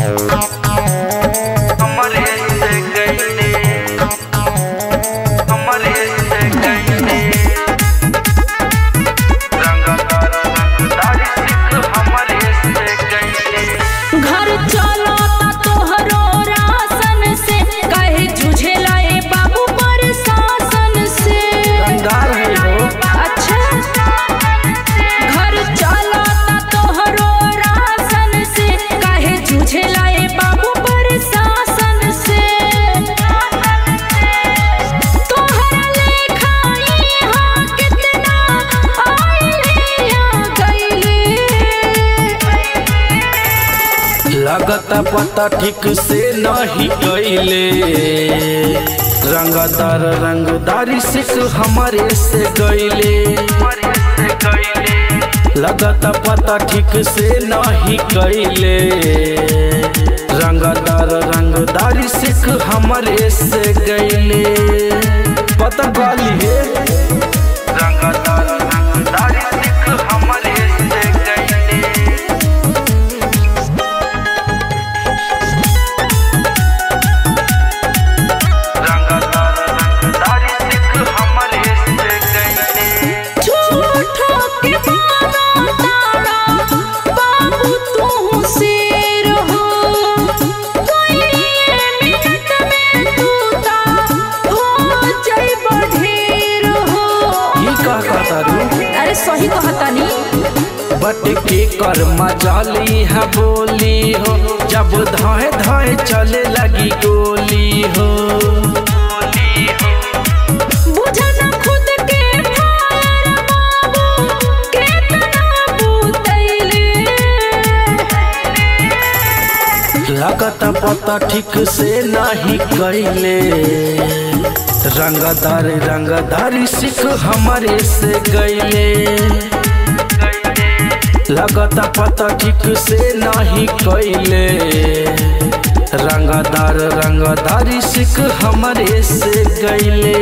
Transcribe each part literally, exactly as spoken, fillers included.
हमरे से गईले हमरे से गईले रंगदार रंगदारी सिख हमरे से गईले। घर चलो तोहरो राशन से कहे झुझेला ए बाबू प्रशासन से। रंगदार है हो अच्छा घर चलो तोहरो राशन से कहे झुझेला ए बाबू प्रशासन से। तोहरा लेखा यहाँ कितना आइले आ गइले। लगता पता ठीक से नहीं गईले रंगदार रंगदारी सिख हमारे से गईले। लगता पता ठीक से नहीं गईले रंगदार रंगदारी सिख हमारे से गईले। पता गाली है रंगदार रंगदारी सिख हमारे से गईले। झूठो के मारा तारा बाबू तू शेर हो। कोई मिनट में तू ता हो जाइब ढेर हो। ये का कहता रू अरे सही कहतानी। बट के कर मजाली है बोली हो जब धाए धाए चले लगी गोली हो। बुझना खुद के फायर बाबू केतना बूतैले। लगता पता ठीक से नहीं गईले रंगदार रंगदारी सिख हमारे से गईले। लगता पता ठीक से नहीं गईले रंगदार रंगदारी सिख हमारे से गईले।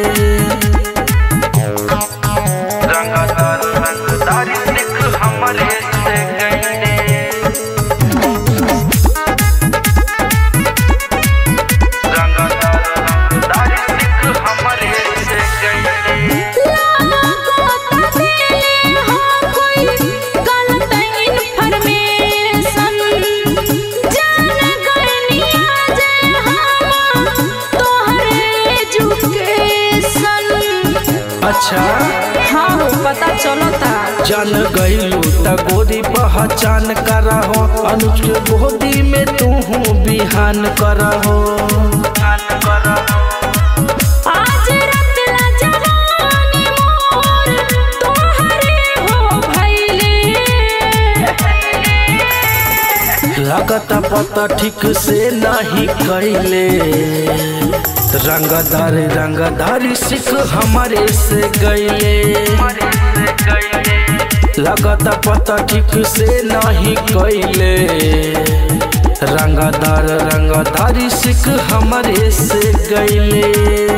रंगदार रंगदारी सिख हमारे से गईले। रंगदार रंगदारी सिख हमारे से गईले। लागो तबेले हो कोई गलत इन्फॉर्मेशन। जान गइनी आज हम तोहरे एजुकेशन। अच्छा हाँ हो पता चलता। जान गईलू त गोरी पहचान करहो अनुज के गोदी में तू बिहान करहो। आज रात ला जवानी मोर तोहरे हो भइले। लगता पता ठीक से नहीं गईले रंगदार रंगदारी सिख हमारे से गईले। लगता पता ठीक से नहीं गईले रंगदार रंगदारी सिख हमारे से गईले।